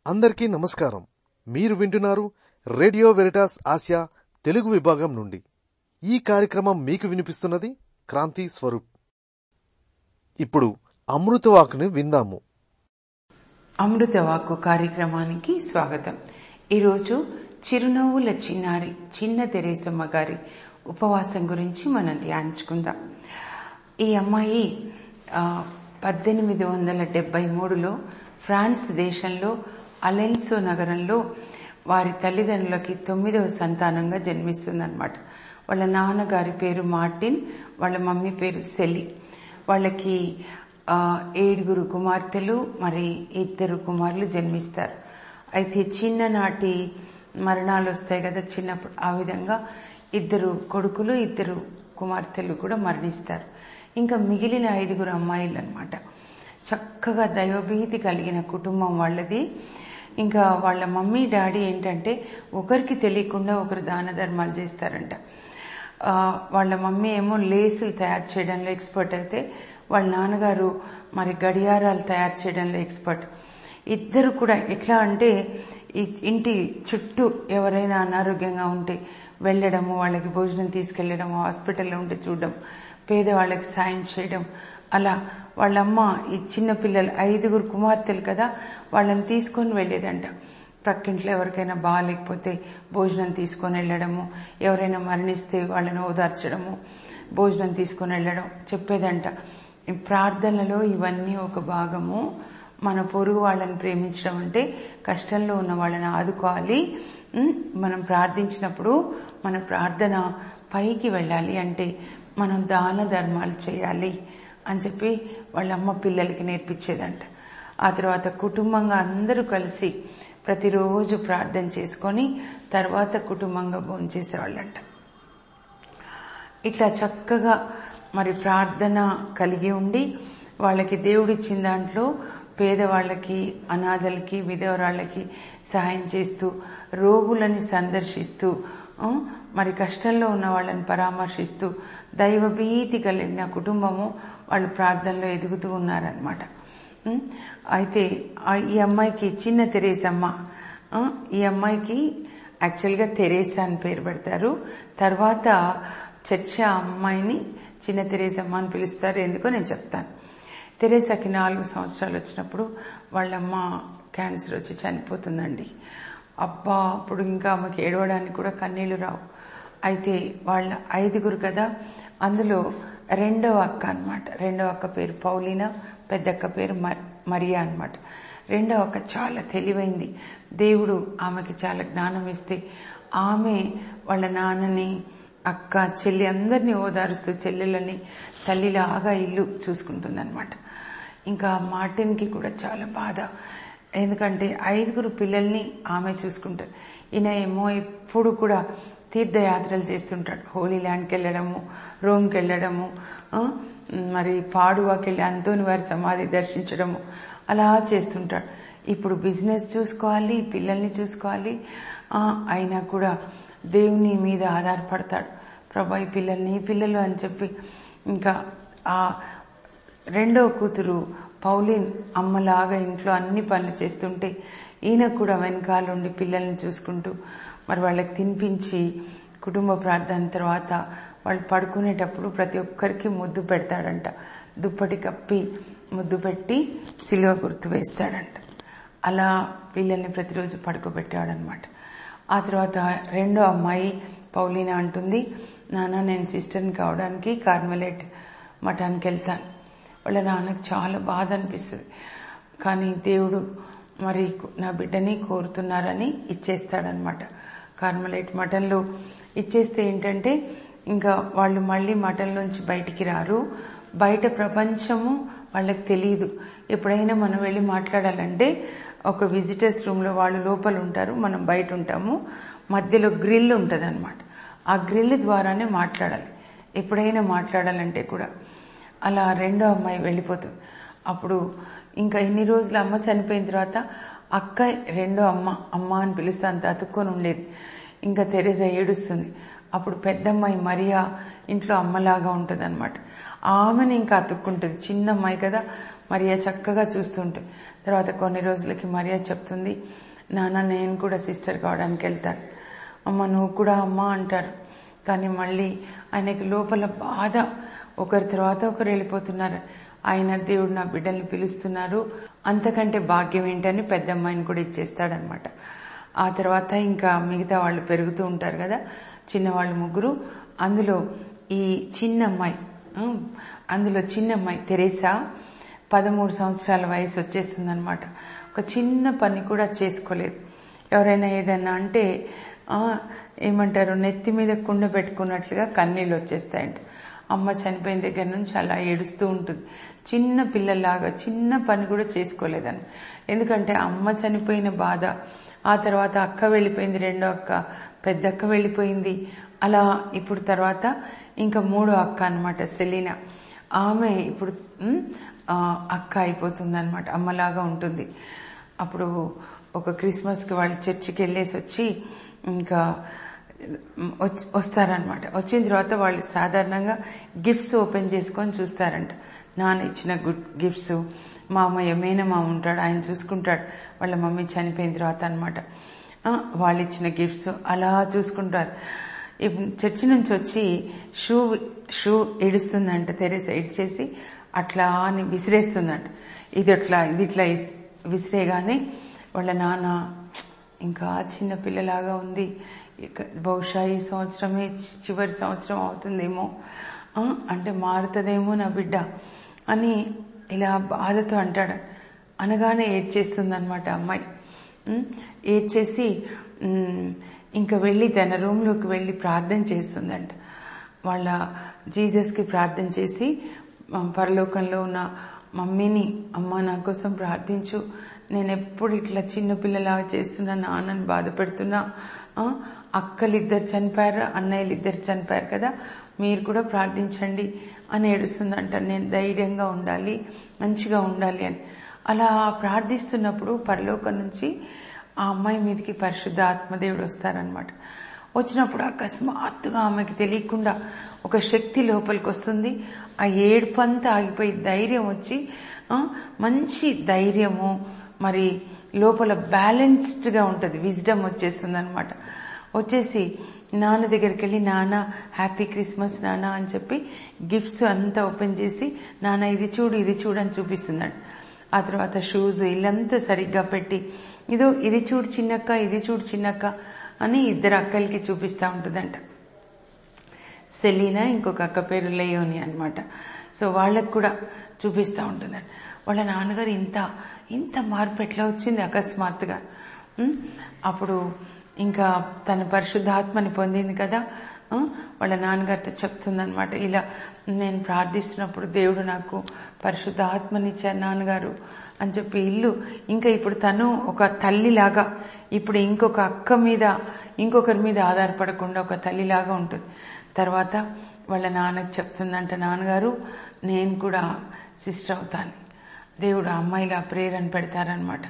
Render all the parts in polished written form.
అందరికీ నమస్కారం. మీరు వింటున్నారు రేడియో వెరిటాస్ ఆసియా తెలుగు విభాగం నుండి. ఈ కార్యక్రమం మీకు వినిపిస్తున్నది క్రాంతి స్వరూప్. ఇప్పుడు అమృతవాకుని విందాము. అమృతవాకు కార్యక్రమానికి స్వాగతం. ఈరోజు చిరునవ్వుల చిన్నారి చిన్న తెరేసమ్మ గారి ఉపవాసం గురించి మనం ధ్యానించుకుందాం. ఈ అమ్మాయి 1873లో ఫ్రాన్స్ దేశంలో అలెన్సో నగరంలో వారి తల్లిదండ్రులకి 9వ సంతానంగా జన్మిస్తుందన్నమాట. వాళ్ళ నాన్నగారి పేరు మార్టిన్, వాళ్ళ మమ్మీ పేరు సెలి. వాళ్ళకి 7 కుమార్తెలు, మరి 2 కుమారులు జన్మిస్తారు. అయితే చిన్ననాటి మరణాలు వస్తాయి కదా చిన్నప్పుడు, ఆ విధంగా 2 కొడుకులు 2 కుమార్తెలు కూడా మరణిస్తారు. ఇంకా మిగిలిన 5 అమ్మాయిలు అన్నమాట. చక్కగా దైవభీతి కలిగిన కుటుంబం వాళ్ళది. ఇంకా వాళ్ళ మమ్మీ డాడీ ఏంటంటే ఒకరికి తెలియకుండా ఒకరు దాన ధర్మాలు చేస్తారంట. వాళ్ళ మమ్మీ ఏమో లేసులు తయారు చేయడంలో ఎక్స్పర్ట్ అయితే వాళ్ళ నాన్నగారు మరి గడియారాలు తయారు చేయడంలో ఎక్స్పర్ట్. ఇద్దరు కూడా ఎట్లా అంటే ఇంటి చుట్టూ ఎవరైనా అనారోగ్యంగా ఉంటే వెళ్ళడము, వాళ్ళకి భోజనం తీసుకెళ్లడం, హాస్పిటల్లో ఉంటే చూడడం, పేదవాళ్ళకి సాయం చేయడం. అలా వాళ్ళమ్మ ఈ చిన్న పిల్లలు 5 కుమార్తెలు కదా, వాళ్ళని తీసుకొని వెళ్లేదంట. ప్రక్కింట్లో ఎవరికైనా బాగాలేకపోతే భోజనం తీసుకొని వెళ్లడము, ఎవరైనా మరణిస్తే వాళ్ళని ఓదార్చడము, భోజనం తీసుకొని వెళ్లడం చెప్పేదంట. ప్రార్థనలో ఇవన్నీ ఒక భాగము. మన పొరుగు వాళ్ళని ప్రేమించడం అంటే కష్టంలో ఉన్న వాళ్ళని ఆదుకోవాలి. మనం ప్రార్థించినప్పుడు మన ప్రార్థన పైకి వెళ్ళాలి అంటే మనం దాన ధర్మాలు చేయాలి అని చెప్పి వాళ్ళమ్మ పిల్లలకి నేర్పించేదంట. ఆ తర్వాత కుటుంబంగా అందరూ కలిసి ప్రతిరోజు ప్రార్థన చేసుకొని తర్వాత కుటుంబంగా భోంచేసేవాళ్ళంట. ఇట్లా చక్కగా మరి ప్రార్థన కలిగి ఉండి వాళ్ళకి దేవుడిచ్చిన దాంట్లో పేదవాళ్ళకి, అనాథలకి, విధవరాళ్ళకి సహాయం చేస్తూ, రోగులని సందర్శిస్తూ, మరి కష్టంలో ఉన్న వాళ్ళని పరామర్శిస్తూ దైవభీతి కలిగిన కుటుంబము వాళ్ళు ప్రార్థనలో ఎదుగుతూ ఉన్నారనమాట. అయితే ఈ అమ్మాయికి చిన్న తెరేసమ్మ, ఈ అమ్మాయికి యాక్చువల్గా తెరేసా అని పేరు పెడతారు. తర్వాత చర్చ అమ్మాయిని చిన్న తెరేసమ్మ అని పిలుస్తారు. ఎందుకో నేను చెప్తాను. తెరేసాకి 4 సంవత్సరాలు వచ్చినప్పుడు వాళ్ళమ్మ క్యాన్సర్ వచ్చి చనిపోతుందండి. అబ్బా, అప్పుడు ఇంకా ఆమెకి ఏడవడానికి కూడా కన్నీళ్లు రావు. అయితే వాళ్ళ 5 కదా, అందులో 2వ అక్క అనమాట. 2వ అక్క పేరు పౌలీనా, పెద్దక్క పేరు మరియా అనమాట. 2వ అక్క చాలా తెలివైంది. దేవుడు ఆమెకి చాలా జ్ఞానం ఇస్తే ఆమె వాళ్ళ నాన్నని, అక్క, చెల్లి అందరినీ ఓదారుస్తూ చెల్లెళ్ళని తల్లిలాగా ఇల్లు చూసుకుంటుందన్నమాట. ఇంకా మార్టిన్కి కూడా చాలా బాధ. ఎందుకంటే 5 పిల్లల్ని ఆమె చూసుకుంటారు. ఈయన ఏమో ఎప్పుడు కూడా తీర్థయాత్రలు చేస్తుంటాడు. హోలీ ల్యాండ్కి వెళ్ళడము, రోమ్కి వెళ్ళడము, మరి పాడువాకి వెళ్ళి అంతోని వారి సమాధి దర్శించడము, అలా చేస్తుంటాడు. ఇప్పుడు బిజినెస్ చూసుకోవాలి, పిల్లల్ని చూసుకోవాలి. అయినా కూడా దేవుని మీద ఆధారపడతాడు. ప్రభా, ఈ పిల్లలు అని చెప్పి ఇంకా ఆ 2వ కూతురు పౌలిన్ అమ్మలాగా ఇంట్లో అన్ని పనులు చేస్తుంటే ఈయన కూడా వెనకాలండి పిల్లల్ని చూసుకుంటూ మరి వాళ్ళకి తినిపించి కుటుంబ ప్రార్థన తర్వాత వాళ్ళు పడుకునేటప్పుడు ప్రతి ఒక్కరికి ముద్దు పెడతాడంట. దుప్పటి కప్పి ముద్దు పెట్టి సిలువ గుర్తు వేస్తాడంట. అలా పిల్లల్ని ప్రతిరోజు పడుకోబెట్టాడనమాట. ఆ తర్వాత 2వ అమ్మాయి పౌలీనా అంటుంది, నాన్న నేను సిస్టర్ని కావడానికి కార్మెలైట్ మఠానికి వెళ్తాను. వాళ్ళ నాన్నకు చాలా బాధ అనిపిస్తుంది. కానీ దేవుడు మరి నా బిడ్డని కోరుతున్నారని ఇచ్చేస్తాడనమాట. కార్మెలైట్ మఠంలో ఇచ్చేస్తే ఏంటంటే ఇంకా వాళ్ళు మళ్ళీ మఠంలోంచి బయటికి రారు. బయట ప్రపంచము వాళ్ళకి తెలియదు. ఎప్పుడైనా మనం వెళ్ళి మాట్లాడాలంటే ఒక విజిటర్స్ రూమ్లో వాళ్ళు లోపల ఉంటారు, మనం బయట ఉంటాము. మధ్యలో గ్రిల్ ఉంటుంది అనమాట. ఆ గ్రిల్ ద్వారానే మాట్లాడాలి ఎప్పుడైనా మాట్లాడాలంటే కూడా. అలా 2వ అమ్మాయి వెళ్ళిపోతుంది. అప్పుడు ఇంకా ఇన్ని రోజులు అమ్మ చనిపోయిన తర్వాత అక్క 2వ అమ్మ అని పిలుస్తే అంత అతుక్కొని ఉండేది. ఇంకా తెరేసా ఏడుస్తుంది. అప్పుడు పెద్దమ్మాయి మరియా ఇంట్లో అమ్మలాగా ఉంటుంది అనమాట. ఆమెను ఇంకా అతుక్కుంటుంది. చిన్న అమ్మాయి కదా, మరియా చక్కగా చూస్తుంటుంది. తర్వాత కొన్ని రోజులకి మరియా చెప్తుంది, నాన్న నేను కూడా సిస్టర్ కావడానికి వెళ్తాను. అమ్మ నువ్వు కూడా అమ్మ అంటారు. కానీ మళ్ళీ ఆయనకి లోపల బాధ, ఒకరి తర్వాత ఒకరు వెళ్ళిపోతున్నారు. ఆయన దేవుడు నా బిడ్డల్ని పిలుస్తున్నారు, అంతకంటే భాగ్యం ఏంటని పెద్దమ్మాయిని కూడా ఇచ్చేస్తాడనమాట. ఆ తర్వాత ఇంకా మిగతా వాళ్ళు పెరుగుతూ ఉంటారు కదా, చిన్నవాళ్ళు 3. అందులో ఈ చిన్న అమ్మాయి తెరేసా 13 సంవత్సరాల వయసు వచ్చేస్తుందనమాట. ఒక చిన్న పని కూడా చేసుకోలేదు. ఎవరైనా ఏదన్నా అంటే ఏమంటారు, నెత్తి మీద కుండ పెట్టుకున్నట్లుగా కన్నీళ్ళు వచ్చేస్తాయంట. అమ్మ చనిపోయిన దగ్గర నుంచి అలా ఏడుస్తూ ఉంటుంది. చిన్న పిల్లలాగా చిన్న పని కూడా చేసుకోలేదని. ఎందుకంటే అమ్మ చనిపోయిన బాధ, ఆ తర్వాత అక్క వెళ్ళిపోయింది, రెండో అక్క, పెద్ద అక్క వెళ్ళిపోయింది. అలా ఇప్పుడు తర్వాత ఇంకా 3వ అక్క అనమాట సెలీనా. ఆమె ఇప్పుడు అక్క అయిపోతుంది అనమాట, అమ్మలాగా ఉంటుంది. అప్పుడు ఒక క్రిస్మస్కి వాళ్ళు చర్చికి వెళ్ళేసి వచ్చి ఇంకా వస్తారనమాట. వచ్చిన తర్వాత వాళ్ళు సాధారణంగా గిఫ్ట్స్ ఓపెన్ చేసుకొని చూస్తారంట. నాన్న ఇచ్చిన గిఫ్ట్స్, మామయ్య మేనమామ ఉంటాడు, ఆయన చూసుకుంటాడు. వాళ్ళ మమ్మీ చనిపోయిన తర్వాత అనమాట. వాళ్ళు ఇచ్చిన గిఫ్ట్స్ అలా చూసుకుంటారు. ఇప్పుడు చర్చి నుంచి వచ్చి షూ ఇడుస్తుందంట. తెరేసా ఇడిచేసి అట్లా అని విసిరేస్తుందంట. ఇది ఇట్లా విసిరేగానే వాళ్ళ నాన్న ఇంకా చిన్న పిల్లలాగా ఉంది, బహుశా ఈ సంవత్సరమే చివరి సంవత్సరం అవుతుందేమో, అంటే మారుతుందేమో నా బిడ్డ అని ఇలా బాధతో అంటాడు. అనగానే ఏడ్చేస్తుంది అనమాట అమ్మాయి. ఏడ్చేసి ఇంకా వెళ్ళి తన రూమ్లోకి వెళ్ళి ప్రార్థన చేస్తుందంట. వాళ్ళ జీసస్కి ప్రార్థన చేసి, పరలోకంలో ఉన్న మమ్మీని, అమ్మ నా కోసం ప్రార్థించు, నేను ఎప్పుడు ఇట్లా చిన్నపిల్లలాగా చేస్తున్నా, నాన్నని బాధ పెడుతున్నా, అక్కలిద్దరు చనిపోయారు, అన్నయ్యలిద్దరు చనిపోయారు కదా, మీరు కూడా ప్రార్థించండి అని ఏడుస్తుందంట. నేను ధైర్యంగా ఉండాలి, మంచిగా ఉండాలి అని. అలా ప్రార్థిస్తున్నప్పుడు పరలోకం నుంచి ఆ అమ్మాయి మీదకి పరిశుద్ధ ఆత్మదేవుడు వస్తారనమాట. వచ్చినప్పుడు అకస్మాత్తుగా ఆమెకి తెలియకుండా ఒక శక్తి లోపలికి వస్తుంది. ఆ ఏడుపంతా ఆగిపోయి ధైర్యం వచ్చి, మంచి ధైర్యము, మరి లోపల బ్యాలెన్స్డ్గా ఉంటుంది, విజ్డమ్ వచ్చేస్తుంది అనమాట. వచ్చేసి నాన్న దగ్గరికి వెళ్ళి, నాన్న హ్యాపీ క్రిస్మస్ నాన్న అని చెప్పి గిఫ్ట్స్ అంతా ఓపెన్ చేసి, నాన్న ఇది చూడు ఇది చూడు అని చూపిస్తున్నాడు. ఆ తర్వాత షూస్ ఇల్లంతా సరిగ్గా పెట్టి, ఇది చూడు చిన్నక్క, ఇది చూడు చిన్నక్క అని ఇద్దరు అక్కలకి చూపిస్తూ ఉంటుందంట. సెలీనా, ఇంకొక అక్క పేరు లేయోని అనమాట. సో వాళ్ళకు కూడా చూపిస్తూ ఉంటుందంట. వాళ్ళ నాన్నగారు ఇంత మార్పు ఎట్లా వచ్చింది అకస్మాత్తుగా. అప్పుడు ఇంకా తన పరిశుద్ధాత్మని పొందింది కదా, వాళ్ళ నాన్నగారితో చెప్తుందనమాట, ఇలా నేను ప్రార్థిస్తున్నప్పుడు దేవుడు నాకు పరిశుద్ధాత్మనిచ్చారు నాన్నగారు అని చెప్పి. ఇంకా ఇప్పుడు తను ఒక తల్లిలాగా, ఇప్పుడు ఇంకొకరి మీద ఆధారపడకుండా ఒక తల్లిలాగా ఉంటుంది. తర్వాత వాళ్ళ నాన్నకు చెప్తుందంట, నాన్నగారు నేను కూడా సిస్టర్ అవుతాను. దేవుడు అమ్మాయిలా ప్రేరణ పెడతారనమాట.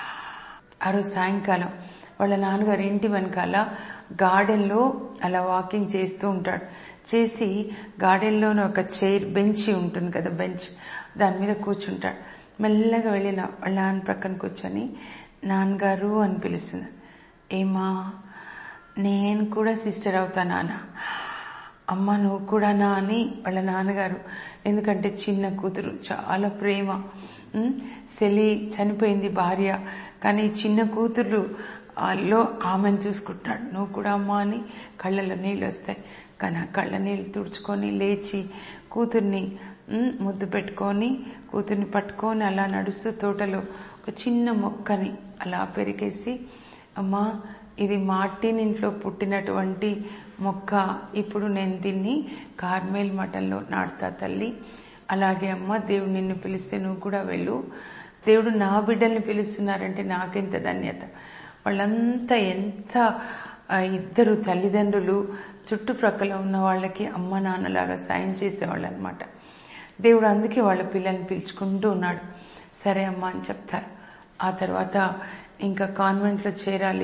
ఆ రోజు సాయంకాలం వాళ్ళ నాన్నగారు ఇంటి వెనకాల గార్డెన్లో అలా వాకింగ్ చేస్తూ ఉంటాడు. చేసి గార్డెన్లోనే ఒక చైర్, బెంచ్ ఉంటుంది కదా, బెంచ్, దాని మీద కూర్చుంటాడు. మెల్లగా వెళ్ళిన వాళ్ళ నాన్న ప్రక్కన కూర్చొని నాన్నగారు అని పిలుస్తుంది. ఏమా, నేను కూడా సిస్టర్ అవుతా నాన్న. అమ్మ నువ్వు కూడానా అని వాళ్ళ నాన్నగారు, ఎందుకంటే చిన్న కూతురు, చాలా ప్రేమ. సెలి చనిపోయింది భార్య, కానీ చిన్న కూతురు లో ఆమెను చూసుకుంటున్నాడు. నువ్వు కూడా అమ్మ అని కళ్ళలో నీళ్ళు వస్తాయి. కానీ ఆ కళ్ళ నీళ్ళు తుడుచుకొని లేచి కూతుర్ని ముద్దు పెట్టుకొని, కూతుర్ని పట్టుకొని అలా నడుస్తూ తోటలో ఒక చిన్న మొక్కని అలా పెరికేసి, అమ్మా ఇది మార్టిన్ ఇంట్లో పుట్టినటువంటి మొక్క, ఇప్పుడు నేను దీన్ని కార్మేల్ మఠంలో నాటుతా తల్లి. అలాగే అమ్మ, దేవుడు నిన్ను పిలిస్తే నువ్వు కూడా వెళ్ళు. దేవుడు నా బిడ్డల్ని పిలుస్తున్నారంటే నాకెంత ధన్యత. వాళ్ళంతా ఎంత ఇద్దరు తల్లిదండ్రులు చుట్టుప్రక్కల ఉన్న వాళ్ళకి అమ్మ నాన్నలాగా సాయం చేసేవాళ్ళు అనమాట. దేవుడు అందుకే వాళ్ళ పిల్లల్ని పిలుచుకుంటూ ఉన్నాడు. సరే అమ్మ అని చెప్తారు. ఆ తర్వాత ఇంకా కాన్వెంట్లో చేరాలి,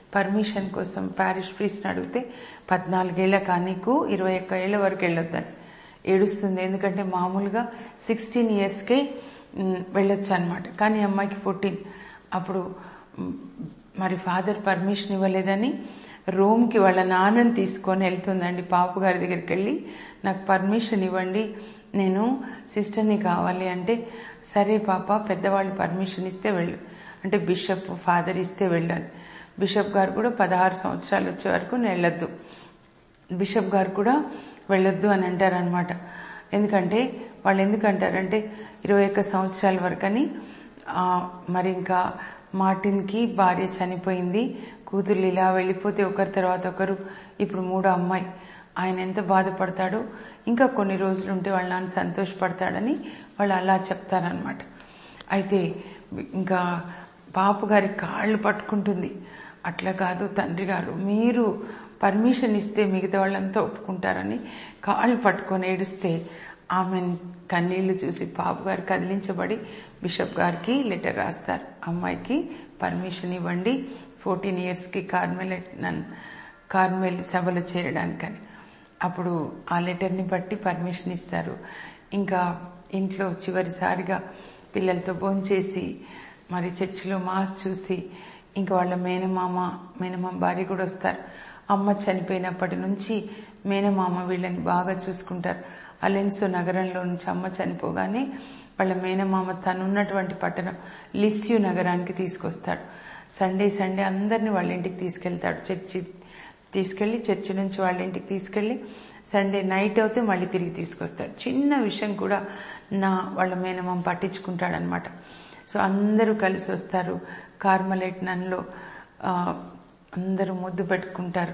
పర్మిషన్ కోసం ప్యారిష్ ప్రీస్ట్ని అడిగితే 14 ఏళ్ల నీకు 21 ఏళ్ల వరకు వెళ్ళొద్దని ఏడుస్తుంది. ఎందుకంటే మామూలుగా 16 yearsకే వెళ్ళొచ్చు అనమాట, కానీ అమ్మాయికి 14. అప్పుడు మరి ఫాదర్ పర్మిషన్ ఇవ్వలేదని రోమ్కి వాళ్ళ నాన్నని తీసుకొని వెళ్తుందండి. పాపు గారి దగ్గరికి వెళ్ళి నాకు పర్మిషన్ ఇవ్వండి, నేను సిస్టర్ని కావాలి అంటే, సరే పాప పెద్దవాళ్ళు పర్మిషన్ ఇస్తే వెళ్ళు అంటే బిషప్ ఫాదర్ ఇస్తే వెళ్ళాను. బిషప్ గారు కూడా 16 సంవత్సరాలు వచ్చే వరకు నేను వెళ్ళొద్దు, బిషప్ గారు కూడా వెళ్ళొద్దు అని అంటారనమాట. ఎందుకంటే వాళ్ళు ఎందుకంటారంటే 21 సంవత్సరాల వరకని. మరి ఇంకా మార్టిన్కి భార్య చనిపోయింది, కూతుర్లు ఇలా వెళ్ళిపోతే ఒకరి తర్వాత ఒకరు, ఇప్పుడు 3వ అమ్మాయి, ఆయన ఎంత బాధపడతాడో, ఇంకా కొన్ని రోజులు ఉంటే వాళ్ళ నాన్న సంతోషపడతాడని వాళ్ళు అలా చెప్తారనమాట. అయితే ఇంకా పాపు గారి కాళ్ళు పట్టుకుంటుంది. అట్లా కాదు తండ్రి గారు, మీరు పర్మిషన్ ఇస్తే మిగతా వాళ్ళంతా ఒప్పుకుంటారని కాళ్ళు పట్టుకొని ఏడుస్తే ఆమె కన్నీళ్లు చూసి పాపు గారు కదిలించబడి బిషప్ గారికి లెటర్ రాస్తారు, అమ్మాయికి పర్మిషన్ ఇవ్వండి 14 yearsకి కార్మెల్ సభలో చేరడానికని. అప్పుడు ఆ లెటర్ని బట్టి పర్మిషన్ ఇస్తారు. ఇంకా ఇంట్లో చివరిసారిగా పిల్లలతో భోంచేసి మరి చర్చిలో మాస్ చూసి ఇంకా వాళ్ళ మేనమామ భార్య కూడా వస్తారు. అమ్మ చనిపోయినప్పటి నుంచి మేనమామ వీళ్ళని బాగా చూసుకుంటారు. అలెన్సో నగరంలో నుంచి అమ్మ చనిపోగానే వాళ్ళ మేనమామ తనున్నటువంటి పట్టణం లిస్యూ నగరానికి తీసుకొస్తాడు. సండే అందరినీ వాళ్ళ ఇంటికి తీసుకెళ్తాడు. చర్చి నుంచి వాళ్ళ ఇంటికి తీసుకెళ్లి సండే నైట్ అవుతే మళ్ళీ తిరిగి తీసుకొస్తాడు. చిన్న విషయం కూడా వాళ్ళ మేనమామ పట్టించుకుంటాడనమాట. సో అందరూ కలిసి వస్తారు. కార్మలైట్ నన్లో అందరూ ముద్దు పెట్టుకుంటారు.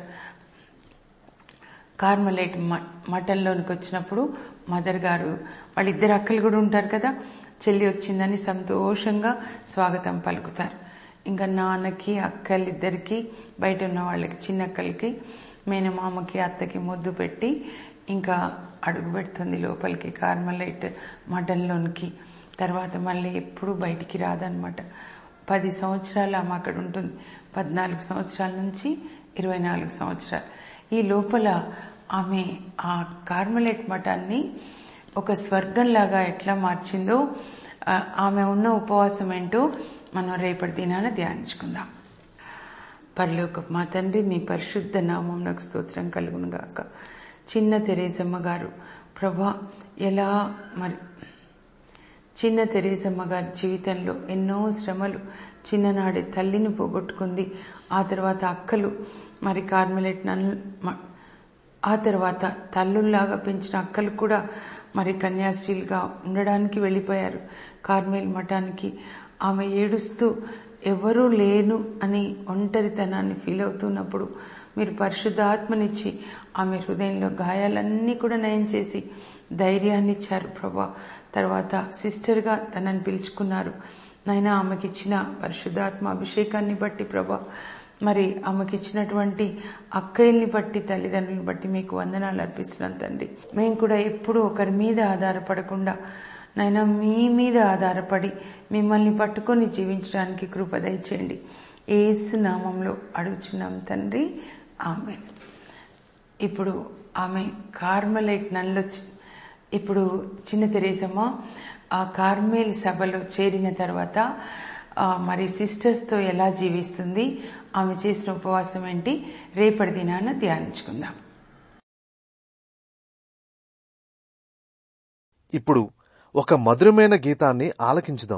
కార్మలైట్ మఠంలోనికి వచ్చినప్పుడు మదర్ గారు, వాళ్ళిద్దరు అక్కలు కూడా ఉంటారు కదా, చెల్లి వచ్చిందని సంతోషంగా స్వాగతం పలుకుతారు. ఇంకా నాన్నకి అక్కలిద్దరికి, బయట ఉన్న వాళ్ళకి చిన్నక్కలకి, మేనమామకి అత్తకి ముద్దు పెట్టి ఇంకా అడుగు పెడుతుంది లోపలికి కార్మలైట్ మఠంలోనికి. తర్వాత మళ్ళీ ఎప్పుడూ బయటికి రాదనమాట. 10 సంవత్సరాలు ఆమె అక్కడ ఉంటుంది. 14 సంవత్సరాల నుంచి 24 సంవత్సరాలు. ఈ లోపల ఆమె ఆ కార్మెలైట్ మఠాన్ని ఒక స్వర్గంలాగా ఎట్లా మార్చిందో, ఆమె ఉన్న ఉపవాసం ఏంటో మనం రేపటి దినాన ధ్యానించుకుందాం. పరలోకపు మా తండ్రి, మీ పరిశుద్ధ నామమునకు స్తోత్రం కలుగును గాక. చిన్న తెరేసమ్మ గారు ప్రభా, ఎలా మరి చిన్న తెరేసమ్మ గారి జీవితంలో ఎన్నో శ్రమలు, చిన్ననాడే తల్లిని పోగొట్టుకుంది. ఆ తర్వాత అక్కలు మరి కార్మెలైట్ ఆ తర్వాత తల్లుల్లాగా పెంచిన అక్కలు కూడా మరి కన్యాస్త్రీలుగా ఉండడానికి వెళ్లిపోయారు కార్మెల్ మఠానికి. ఆమె ఏడుస్తూ ఎవరూ లేను అని ఒంటరితనాన్ని ఫీల్ అవుతున్నప్పుడు మీరు పరిశుద్ధాత్మనిచ్చి ఆమె హృదయంలో గాయాలన్నీ కూడా నయం చేసి ధైర్యాన్ని ఇచ్చారు ప్రభా. తర్వాత సిస్టర్గా తనని పిలుచుకున్నారు నాయన. ఆమెకిచ్చిన పరిశుద్ధాత్మ అభిషేకాన్ని బట్టి ప్రభా, మరి ఆమెకిచ్చినటువంటి అక్కయ్యల్ని బట్టి, తల్లిదండ్రులను బట్టి మీకు వందనాలు అర్పిస్తున్నాను తండ్రి. మేము కూడా ఎప్పుడూ ఒకరి మీద ఆధారపడకుండా నాయన మీ మీద ఆధారపడి మిమ్మల్ని పట్టుకొని జీవించడానికి కృప దయచేయండి. యేసు నామంలో అడుగుచున్నాం తండ్రి, ఆమేన్. ఇప్పుడు ఆమె కార్మెలైట్ నన్లో, ఇప్పుడు చిన్న తెరేసమ్మ ఆ కార్మెల్ సభలో చేరిన తర్వాత మరి సిస్టర్స్తో ఎలా జీవిస్తుంది, ఆమె చేసిన ఉపవాసం ఏంటి, రేపటి దినాన ధ్యానించుకుందాం. ఇప్పుడు ఒక మధురమైన గీతాన్ని ఆలకించుదాం.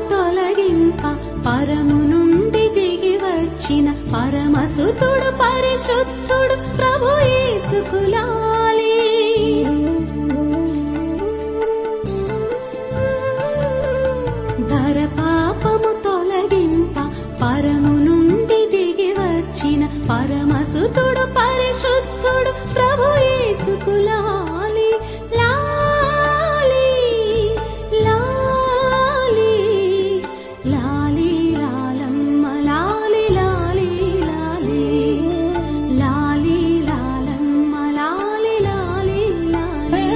తొలగింప పరము నుండి దిగి వచ్చిన పరమసుతుడు పరిశుద్ధుడు ప్రభు యేసుకు లాలి. ధర పాపము తొలగింప పరము నుండి దిగి వచ్చిన పరమసుతుడు పరిశుద్ధుడు ప్రభు యేసుకు లాలి. లాలి లాలి లాలి లాలమ్మ లాలి లాలి లాలి లాలి లాలమ్మ లాలి లాలి లాలి.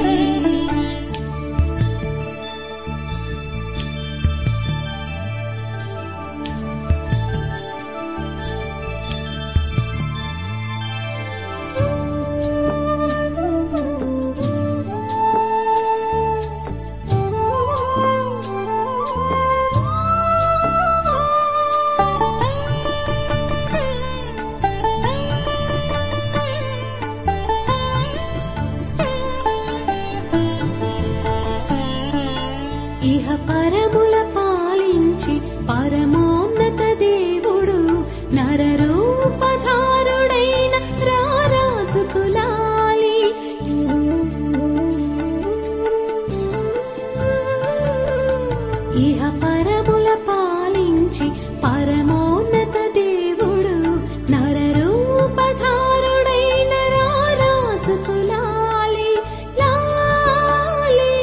ఇహ పరముల పాలించి పరమోన్నత దేవుడు నరరూపధారుడైన రారాజుకు లాలి. ఇహ పరముల పాలించి పరమోన్నత దేవుడు నరరూపధారుడైన రారాజుకు లాలి. లాలి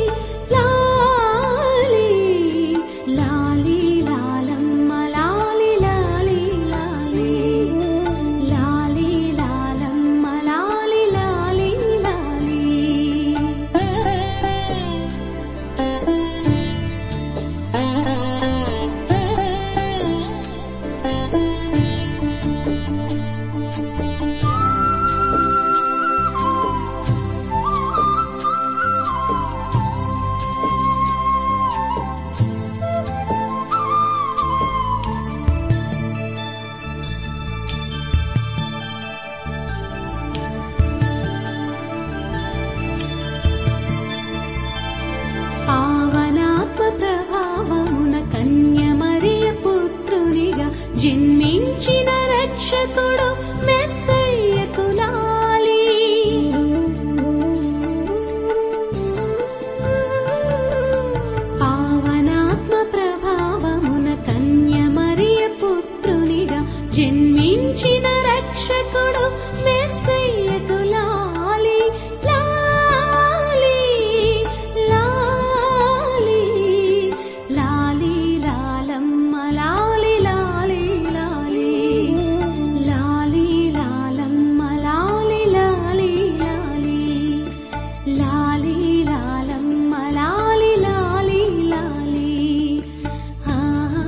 లాలి లాలి లాలమ్మ లాలి లాలి లాలి లాలి లాలమ్మ లాలి లాలి లాలి. పావనాత్మ ప్రభావమున కన్యమరియ పుత్రునిగా జన్మించిన రక్షకుడు మెస్సయ్యకు లాలి. పావనాత్మ ప్రభావమున కన్యమరియ పుత్రునిగా జన్మించిన రక్షకుడు మెస్సయ్యకు లాలి. లాలి లాలి లాలి లాలమ్మ లాలి లాలి లాలి లాలి లాలమ్మ లాలి లాలి లాలి లాలి లాలమ్మ లాలి లాలి లాలి. ఆ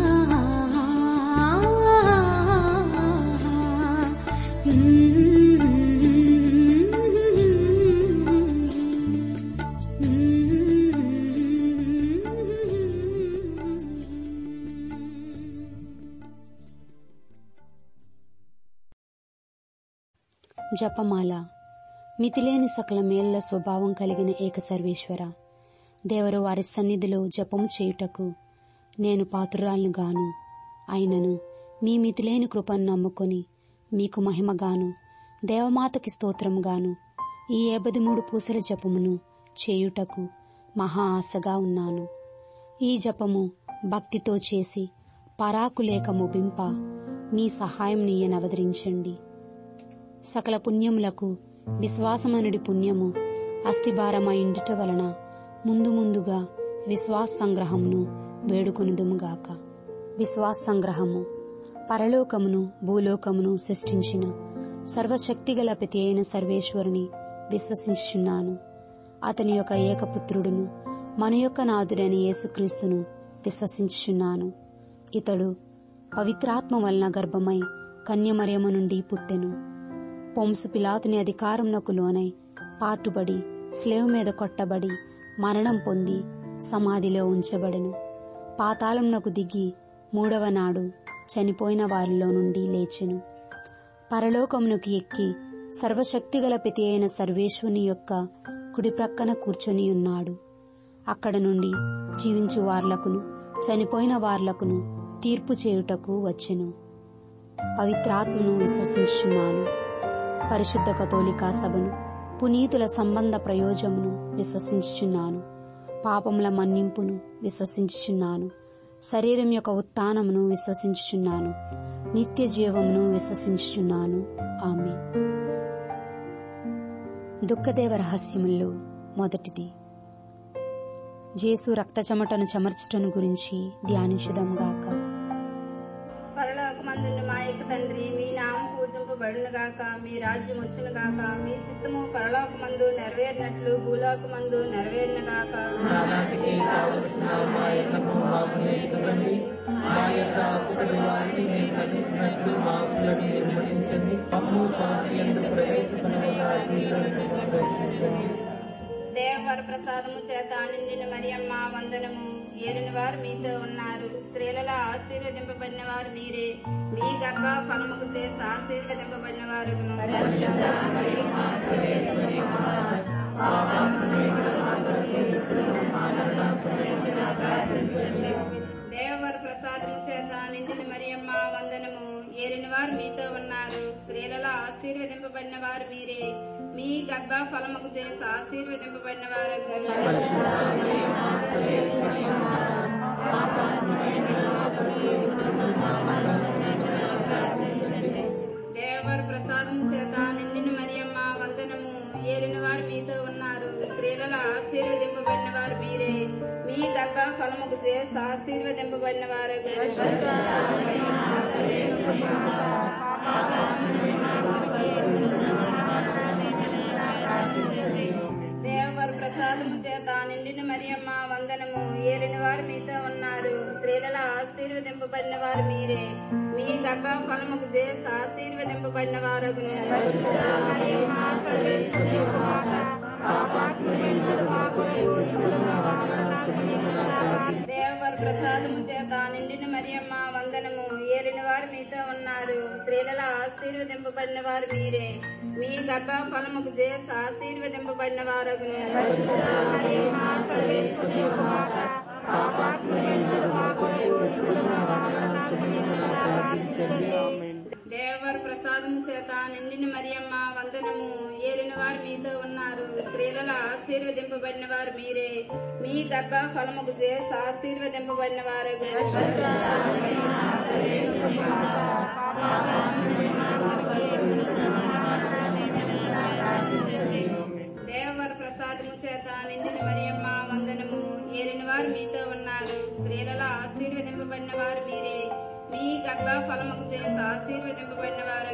జపమాల. మితిలేని సకల మేళ్ల స్వభావం కలిగిన ఏక సర్వేశ్వర, దేవరు వారి సన్నిధిలో జపము చేయుటకు నేను పాత్రురాలను గాను. అయినను మీ మితిలేని కృపను నమ్ముకొని మీకు మహిమగాను దేవమాతకి స్తోత్రముగాను ఈ 53 పూసల జపమును చేయుటకు మహా ఆశగా ఉన్నాను. ఈ జపము భక్తితో చేసి పరాకులేక ముగింప మీ సహాయం నీయనవదరించండి. సకల పుణ్యములకు విశ్వాసమనుడి పుణ్యము అస్థిభారమైండుట వలన ముందు ముందుగా విశ్వాస సంగ్రహమును వేడుకొనుదుముగాక. విశ్వాస సంగ్రహము. పరలోకమును భూలోకమును సృష్టించిన సర్వశక్తిగల ప్రతి అయిన సర్వేశ్వరుని విశ్వసించుచున్నాను. అతని యొక్క ఏకపుత్రుడును మన యొక్క నాథుడైన యేసుక్రీస్తును విశ్వసించుచున్నాను. ఇతడు పవిత్రాత్మ వలన గర్భమై కన్యమరియమ నుండి పుట్టెను. పొంసు పిలాతుని అధికారమునకు లోనై పాటుబడి స్లేవ్ మీద కొట్టబడి మరణం పొంది సమాధిలో ఉంచబడెను. పాతాళమునకు దిగి 3వ నాడు చనిపోయిన వారిలో నుండి లేచెను. పరలోకమునకు ఎక్కి సర్వశక్తిగల ప్రతి అయిన సర్వేశ్వరుని యొక్క కుడి ప్రక్కన కూర్చొని ఉన్నాడు. అక్కడ నుండి జీవించు వార్లకును చనిపోయిన వార్లకును తీర్పు చేయుటకు వచ్చెను. పవిత్రాత్మను విశ్వసించుచున్నాను. పరిశుద్ధ కథోలికా సభను, పునీతుల సంబంధ ప్రయోజమును విశ్వసించుచున్నాను. పాపముల మన్నింపును విశ్వసించుచున్నాను. శరీరం యొక్క ఉత్థానమును విశ్వసించుచున్నాను. నిత్య జీవమును విశ్వసించుచున్నాను. ఆమేన్. దుఃఖదేవ రహస్యముల్లో మొదటిది, జేసు రక్త చెమటను చెమర్చటను గురించి ధ్యానించుదాం గాక. పరలోకమందున్న మా యొక్క తండ్రి, మీ నామం పూజింపబడును గాక. మీ రాజ్యం వచ్చును గాక. మీ చిత్తము పరలోకమందు నెరవేరినట్లు భూలోకమందు నెరవేరును గాక. దేవవర ప్రసాదము చేత నిండిన మరియమ్మ వందనము. ఏలిన వారు మీతో ఉన్నారు. స్త్రీలలో ఆశీర్వదింపబడిన వారు మీరే. మీ గర్భ ఫలముకు చేసి ఆశీర్వదింపబడిన వారు. దేవవర ప్రసాదము చేత నిండిన మరియమ్మ వందనము. ఏలిన వారు మీతో ఉన్నారు. స్త్రీలలో ఆశీర్వదింపబడిన వారు మీరే. మీ గర్భ ఫలముకు చేసి ఆశీర్వదింపబడిన వారు. దేవవర ప్రసాదం చేత నిండిన మరియమ్మ వందనము. ఏలిన వారు మీతో ఉన్నారు. స్త్రీలలో ఆశీర్వదింపబడిన వారు మీరే. మీ గర్భ ఫలముకు చేసి ఆశీర్వదింపబడిన వారు. దేవవర ప్రసాదము చేత నిండిన మరియమ్మ వందనము. ఏలిన వారు మీతో ఉన్నారు. స్త్రీలలో ఆశీర్వదింపబడిన వారు మీరే. మీ గర్భ ఫలముకు చేసి ఆశీర్వదింపబడిన వారు. దేవవర ప్రసాదము చేత నిండిన మరియమ్మ వందనము. ఏలిన వారు మీతో ఉన్నారు. స్త్రీలలో ఆశీర్వదింపబడిన వారు మీరే. మీ గర్భ ఫలముకు చేసి ఆశీర్వదింపబడిన వారు. దేవవర ప్రసాదము చేత నిండిన మరియమ్మ వందనము. ఏలిన వారు మీతో ఉన్నారు. స్త్రీలలో ఆశీర్వదింపబడిన వారు మీరే. మీ గర్భ ఫలముకు చేసి ఆశీర్వదింపబడిన వారు. దేవవర ప్రసాదము చేత నిండిన మరియమ్మ వందనము. ఏలిన వారు మీతో ఉన్నారు. స్త్రీలలో ఆశీర్వదింపబడిన వారు మీరే. మీ గర్భ ఫలముకు చేసి ఆశీర్వదింపబడిన వారు.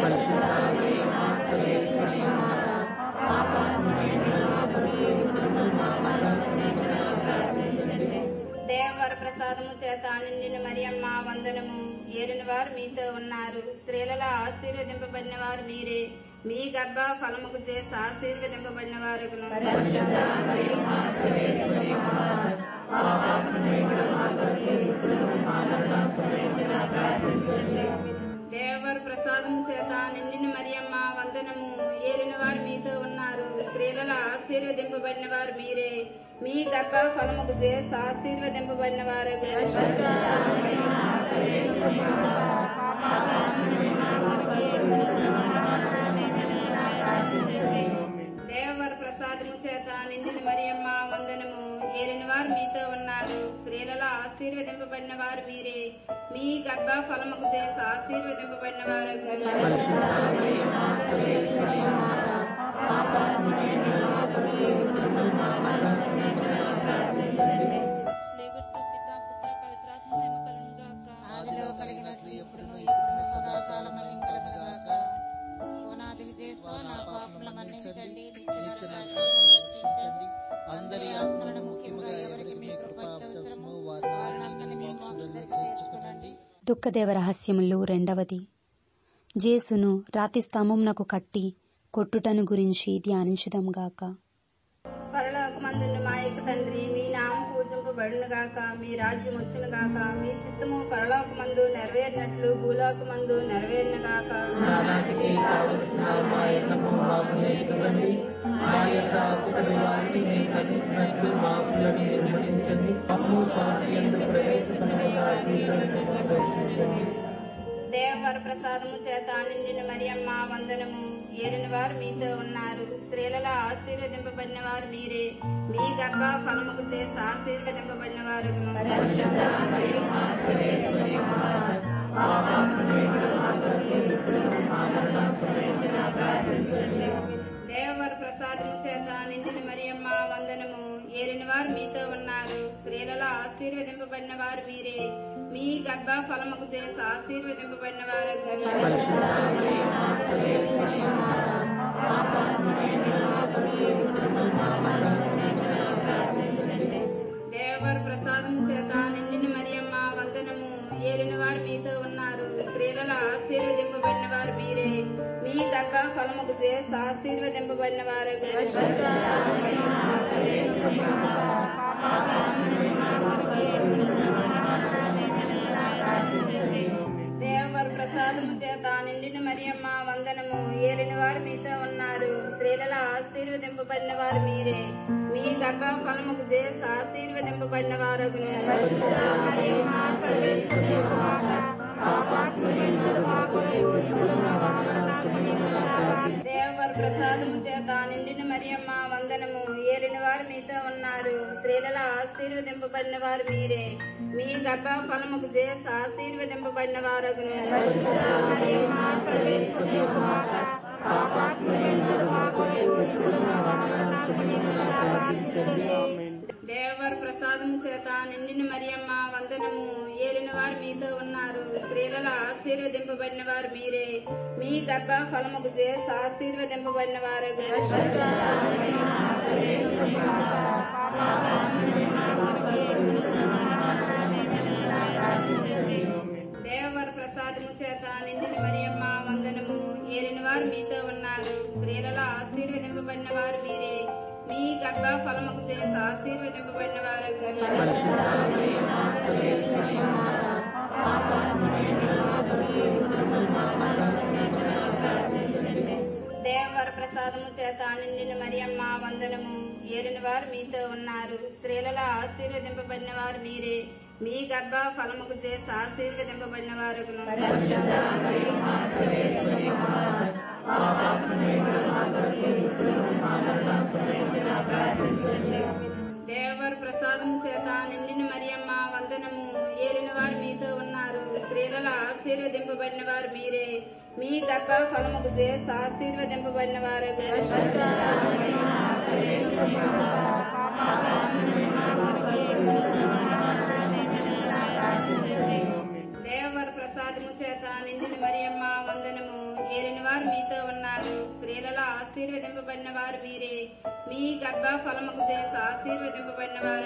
దేవవర ప్రసాదము చేత నిండిన మరియమ్మ వందనము. ఏలిన వారు మీతో ఉన్నారు. స్త్రీలలో ఆశీర్వదింపబడిన వారు మీరే. మీ గర్భ ఫలముకు చేసి ఆశీర్వదింపబడిన వారు. దేవవర ప్రసాదము చేత నిండిన మరియమ్మ వందనము. ఏలిన వారు మీతో ఉన్నారు. స్త్రీలలో ఆశీర్వదింపబడిన వారు మీరే. మీ గర్భ ఫలముకు చేసి ఆశీర్వదింపబడిన వారు. దేవవర ప్రసాదము చేత నిండిన మరియమ్మ వందనము. ఏలిన వారు మీతో ఉన్నారు. స్త్రీలలో ఆశీర్వదింపబడిన వారు మీరే. మీ గర్భ ఫలముకు చేసి ఆశీర్వదింపబడిన వారు. ఆదిలో కలిగినట్లు ఎప్పుడును ఇప్పుడు సదాకాలం కలుగుగాక. ఓనాది విజయస్వ నా పాపముల మన్నించండి. రక్షించండి. అందరి ఆత్మలను ముఖ్యముగా ఎవరికి మీ కృప అవసరమో వారిని మీ మోక్షంలో చేర్చుకోనండి. దుఃఖదేవ రహస్యములు రెండవది, జేసును రాతి స్తంభమునకు కట్టి కొట్టుటను గురించి ధ్యానించుదాం గాక. పరలోకమందున్న మా యొక్క తండ్రి, మీ నామం పూజింపబడును గాక. మీ రాజ్యం వచ్చును గాక. మీ చిత్తము పరలోకమందు నెరవేరినట్లు భూలోకమందు నెరవేరును గాక. మా యొక్క అక్కడి వారిని మేము మన్నించినట్లు మా అప్పులను మీరు మన్నించండి. మమ్ము స్వామి యందు ప్రవేశపెట్టగా కీడులో నుండి మమ్మల్ని రక్షించండి. దేవవర ప్రసాదము చేత నిండిన మరియమ్మ వందనము. ఏలిన వారు మీతో ఉన్నారు, స్త్రీలలో ఆశీర్వదింపబడిన వారు మీరే. మీ గర్భ ఫలముకు చేసి ఆశీర్వదింపబడిన వారు. దేవవర ప్రసాదము చేత నిండిన మరియమ్మ వందనము. ఏలిన వారు మీతో ఉన్నారు, స్త్రీలలో ఆశీర్వదింపబడిన వారు మీరే. మీ గర్భ ఫలముకు చేసి ఆశీర్వదింపబడిన వారు. దేవవర ప్రసాదం చేత నిండిన మరియమ్మ వందనము. ఏలిన వారు మీతో ఉన్నారు, స్త్రీలలో ఆశీర్వదింపబడిన వారు మీరే. మీ గర్భ ఫలముకు చేసి ఆశీర్వదింపబడిన వారు. దేవవర ప్రసాదము చేత నిండిన మరియమ్మ వందనము. ఏలిన వారు మీతో ఉన్నారు, స్త్రీలలో ఆశీర్వదింపబడిన వారు మీరే. మీ గర్భ ఫలముకు చేసి ఆశీర్వదింపబడిన వారు. దేవవర ప్రసాదము చేత నిండిన మరియమ్మ వందనము. ఏలిన వారు మీతో ఉన్నారు, స్త్రీలలో ఆశీర్వదింపబడిన వారు మీరే. మీ గర్భ ఫలముకు చేసి ఆశీర్వదింపబడిన వారు. దేవవర ప్రసాదము చేత నిండిన మరియమ్మ వందనము. ఏలిన వారు మీతో ఉన్నారు, స్త్రీలలో ఆశీర్వదింపబడిన వారు మీరే. మీ గర్భ ఫలముకు చేసి ఆశీర్వదింపబడిన వారు. దేవవర ప్రసాదము చేత నిండిన మరియమ్మ వందనము. ఏలిన వారు మీతో ఉన్నారు, స్త్రీలలో ఆశీర్వదింపబడిన వారు మీరే. మీ గర్భ ఫలముకు చేసి ఆశీర్వదింపబడిన వారు. దేవవర ప్రసాదము చేత నిండిన మరియమ్మ వందనము. ఏలిన వారు మీతో ఉన్నారు, స్త్రీలలో ఆశీర్వదింపబడిన వారు మీరే. మీ గర్భ ఫలముకు చేసి ఆశీర్వదింపబడిన వారు. దేవవర ప్రసాదము చేత నిండిన మరియమ్మ వందనము. ఏలిన వారు మీతో ఉన్నారు, స్త్రీలలో ఆశీర్వదింపబడిన వారు మీరే. మీ గర్భ ఫలముకు చేసి ఆశీర్వదింపబడిన వారు. దేవవర ప్రసాదము చేత నిండిన మరియమ్మ వందనము. ఏలిన వారు మీతో ఉన్నారు, స్త్రీలలో ఆశీర్వదింపబడిన వారు మీరే. మీ గర్భ ఫలముకు చేసి ఆశీర్వదింపబడిన వారు.